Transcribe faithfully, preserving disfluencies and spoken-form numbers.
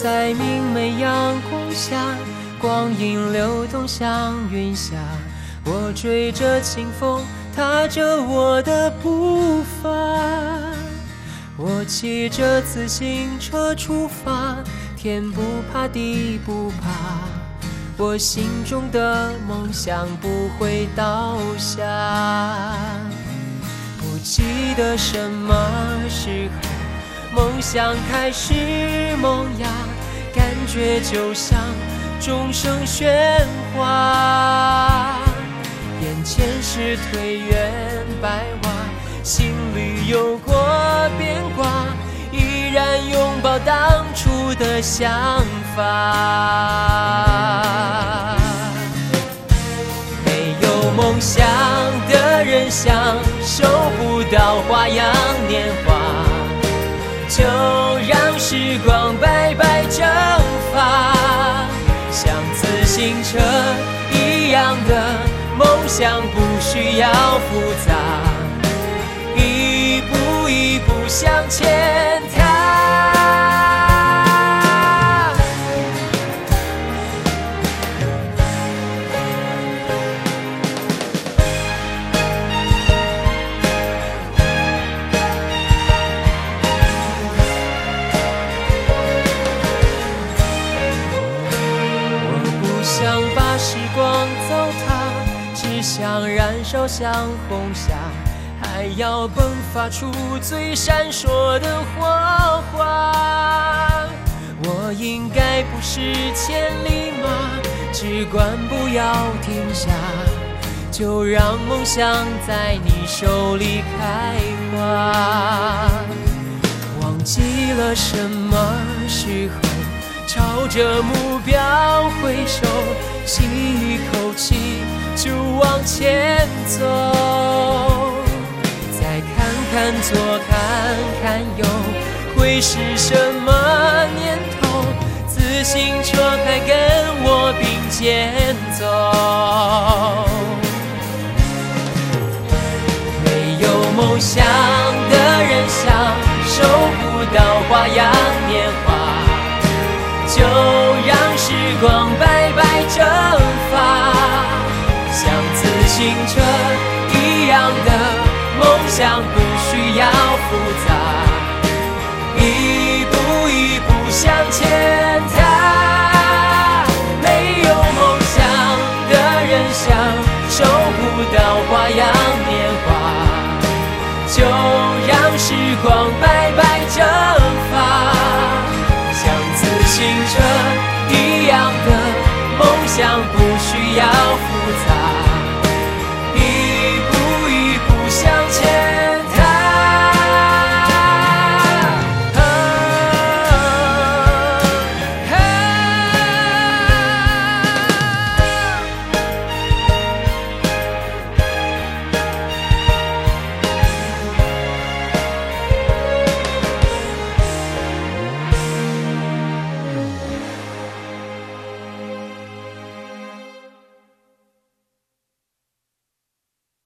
在明媚阳光下，光阴流动像云霞，我追着清风，踏着我的步伐。我骑着自行车出发，天不怕地不怕，我心中的梦想不会倒下。不记得什么时候梦想开始萌芽，感觉就像钟声喧哗。眼前是颓垣白瓦，心里有过变卦，依然拥抱当初的想法。没有梦想的人想收不到花样年华，就让时光白白蒸发，像自行车一样的梦想不需要复杂，一步一步向前踏。想把时光糟蹋，只想燃烧像红霞，还要迸发出最闪烁的火花。我应该不是千里马，只管不要停下，就让梦想在你手里开花。忘记了什么时候朝着目标挥手，吸一口气就往前走，再看看左看看右，会是什么年头？自行车还跟我并肩走。没有梦想的人想收不到花样年华，就让时光白白蒸发，像自行车一样的梦想不需要复杂，一步一步向前踏。没有梦想的人想收不到花样年华，就让时光白白蒸发，自行车一样的梦想不需要复杂，